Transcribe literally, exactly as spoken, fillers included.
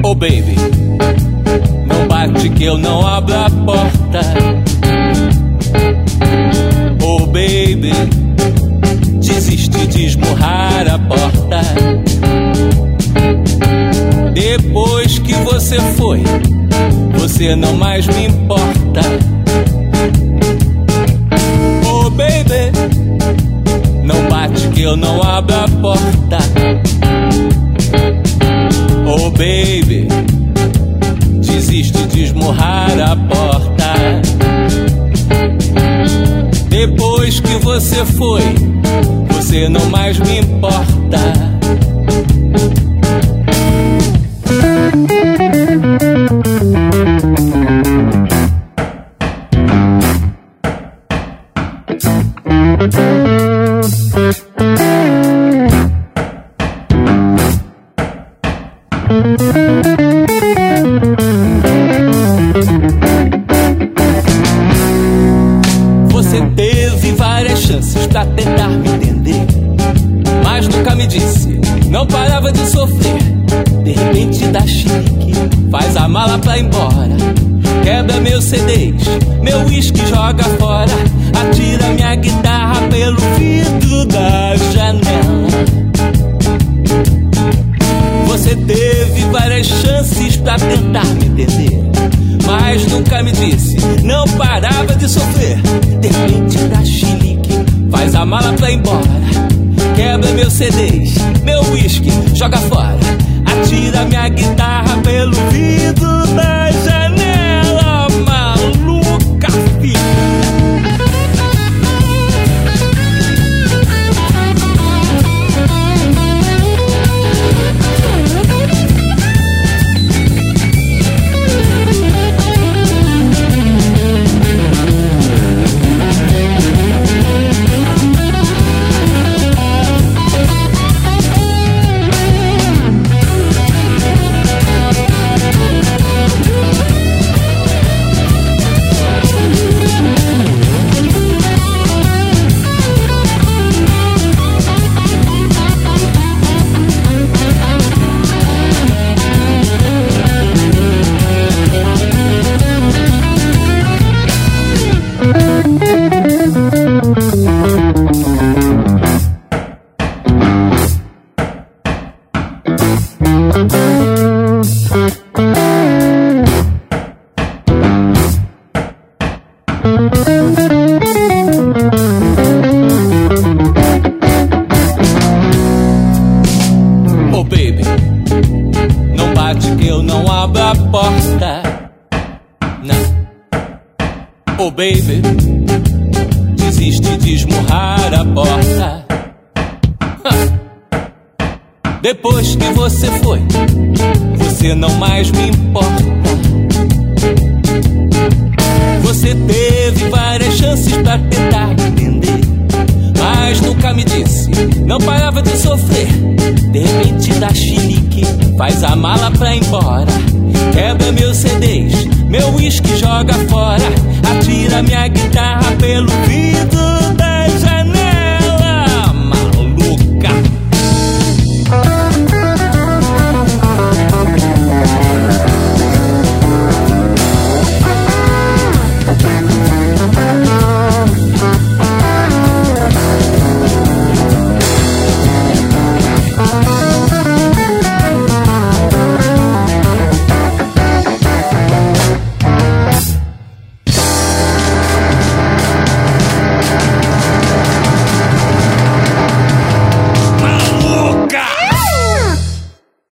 Oh baby, não bate que eu não abro a porta. Oh baby, desiste de esmurrar a porta. Depois que você foi, você não mais me importa. Oh baby, não bate que eu não abro a porta. Oh baby, desiste de esmurrar a porta. Depois que você foi, você não mais me importa. Você teve várias chances pra tentar me entender, mas nunca me disse, não parava de sofrer. De repente dá chilique, faz a mala pra ir embora. Quebra meus C Ds, meu uísque joga fora. Atira minha guitarra pelo vidro da janela. Você teve várias chances pra tentar me entender, mas nunca me disse, não parava de sofrer. De repente dá chilique, faz a mala pra ir embora. Quebra meus C Ds, meu uísque joga fora. Atira minha guitarra pelo vidro da janela. Maluca, filha. Oh baby, não bate que eu não abro a porta. Não. Oh baby, desiste de esmurrar a porta. Depois que você foi, você não mais me importa. Você teve várias chances pra tentar me entender, mas nunca me disse, não parava de sofrer. De repente dá chilique, faz a mala pra ir embora. Quebra meus C Ds, meu uísque joga fora. Atira minha guitarra pelo vidro da